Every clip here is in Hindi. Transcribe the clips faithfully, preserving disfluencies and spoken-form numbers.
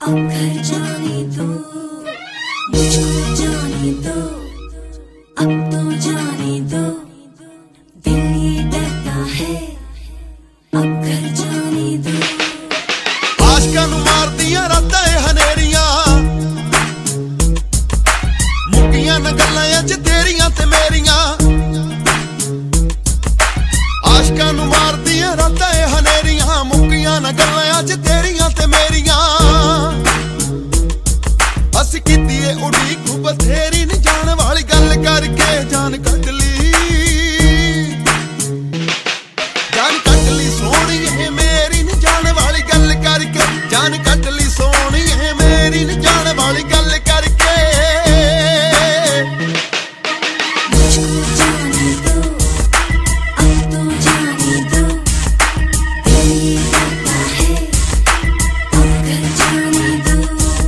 अब घर जाने दो, मुझको जाने दो, अब तो जाने दो, दिल ये डरता है, अब घर जाने दो। आशकां नूं मारदियां रातां ए हनेरियां, मुक्कियां न गल्लां अज तेरियां ते मेरियां। आशकां नूं मारदियां रातां ए हनेरियां, मुक्कियां न गल्लां अज तेरियां ते मेरियां। असीं कीती ए उड़ीक बथेरी नी जान वाली गल करके जान कट ली, जान कट ली सोहणीए मेरी नी जान वाली गल करके, जान कट ली सोहणीए मेरी नी जान वाली गल करके। मुझको जाने दो, अब तो जाने दो, दिल ये डरता है, अब घर जाने दो।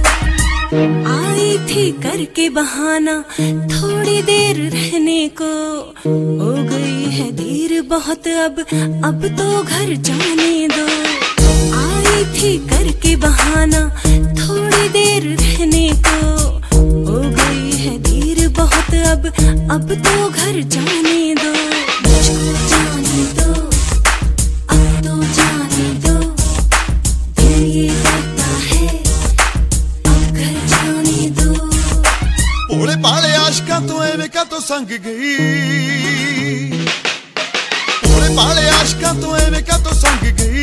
आई थी करके बहाना थोड़ी देर रहने को, हो गई है देर बहुत अब, अब तो घर जाने दो। आई थी करके बहाना थोड़ी देर रहने को, हो गई है देर बहुत अब, अब तो घर जाने दो। मुझको जाने दो, अब तो जाने दो, दिल ये डरता है, अब घर जाने दो। भोले भाले आशकां तो एवें कातों संग गई, भोले भाले आशकां तो एवें कातों संग गई।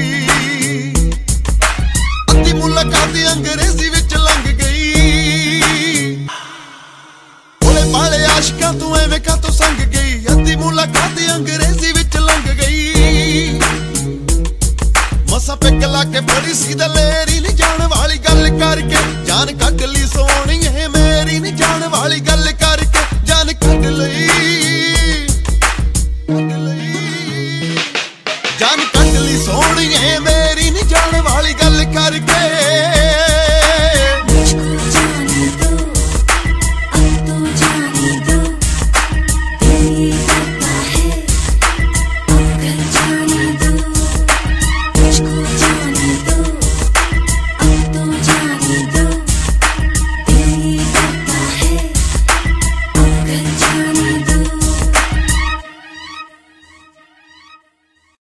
अद्धी मुलाकात अंग्रेजी विच लंघ गई, भोले भाले आशकां तो एवें कातों संग गई। अद्धी मुलाकात अंग्रेजी विच लंघ गई। मसा पिक ला के बड़ी सी दलेरी नी जान वाली गल करके, जान कट ली सोहणीए मेरी नी जान वाली गल करके, जान कट लई, कट लई, जान